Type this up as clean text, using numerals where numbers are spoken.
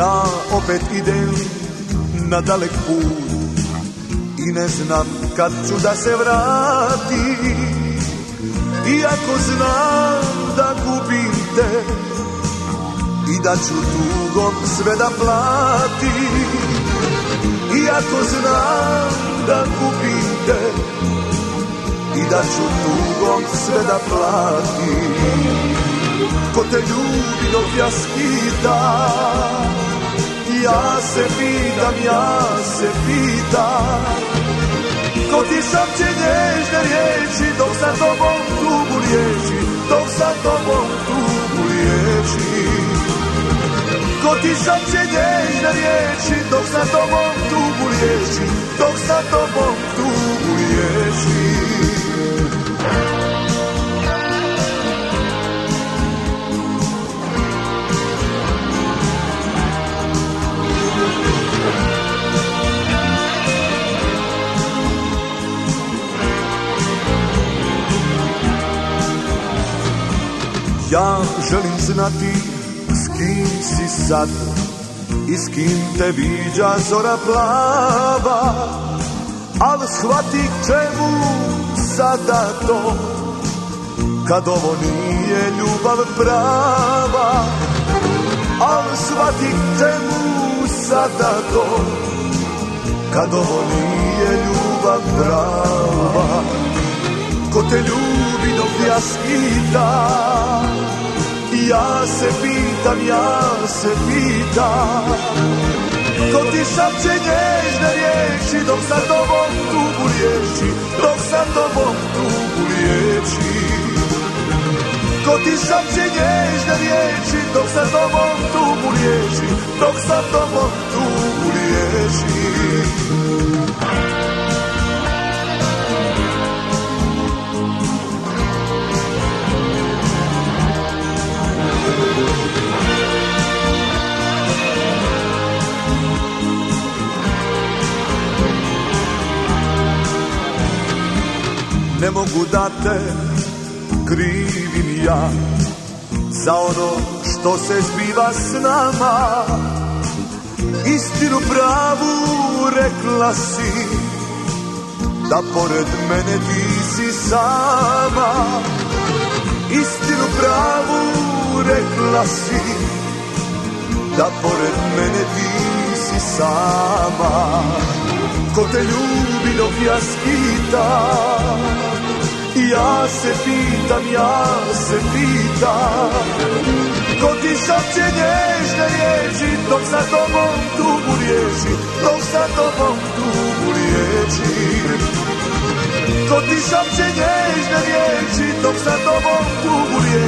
Ja opet idem na dalek put i ne znam kad ću da se vratim. Iako znam da gubim te i da ću tugom sve da platim. Iako znam da gubim te i da ću tugom sve da platim. Ko te ljubi dok ja skitam, ja se pitam. Ko ti šapće nježne riječi dok sa tobom tugu liječi, dok sa tobom tugu liječi. Ko ti šapće nježne riječi dok sa tobom tugu liječi, dok sa tobom tugu liječi. Ja želim znati s kim si sad i s kim te viđa zora plava, al shvati čemu sada to, kad ovo nije ljubav prava. Al shvati čemu sada to, kad ovo nije ljubav prava. Ko te ljubi dok ja skitam, ja se pitam. Ko ti šapće nježne riječi dok sa tobom tugu liječi, dok sa tobom tugu liječi. Ko ti šapće nježne riječi dok sa tobom tugu liječi, dok sa tobom tugu liječi. Ne mogu da te krivim ja za ono što se zbiva s nama. Istinu pravu rekla si, da pored mene ti si sama. Istinu pravu rekla si, da pored mene ti si sama. Ko te ljubi dok ja skitam, ja se pitam. Ko ti šapće nježne riječi dok sa tobom tugu liječi, dok sa tobom tugu liječi. Ko ti šapće nježne riječi dok sa tobom tugu liječi,